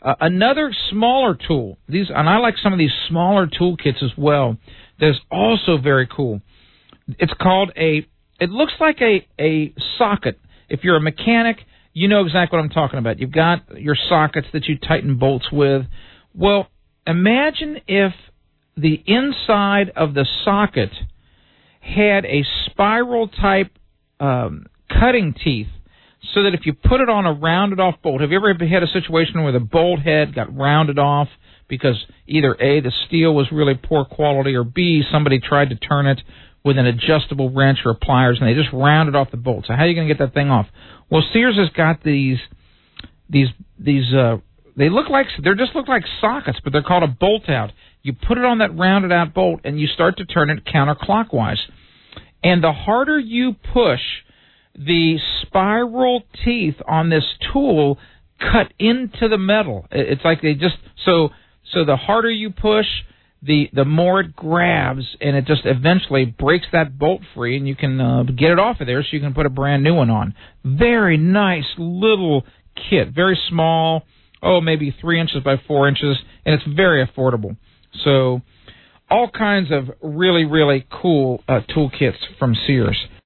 Another smaller tool. And I like some of these smaller toolkits as well. That's also very cool. It's called it looks like a socket. If you're a mechanic, you know exactly what I'm talking about. You've got your sockets that you tighten bolts with. Well, imagine if the inside of the socket had a spiral-type cutting teeth, so that if you put it on a rounded-off bolt, have you ever had a situation where the bolt head got rounded off because either A, the steel was really poor quality, or B, somebody tried to turn it with an adjustable wrench or pliers, and they just rounded off the bolt. So how are you going to get that thing off? Well, Sears has got these they just look like sockets, but they're called a bolt out. You put it on that rounded out bolt, and you start to turn it counterclockwise. And the harder you push, the spiral teeth on this tool cut into the metal. It's like they just so the harder you push, the more it grabs, and it just eventually breaks that bolt free, and you can get it off of there so you can put a brand new one on. Very nice little kit, very small, maybe 3 inches by 4 inches, and it's very affordable. So all kinds of really, really cool toolkits from Sears.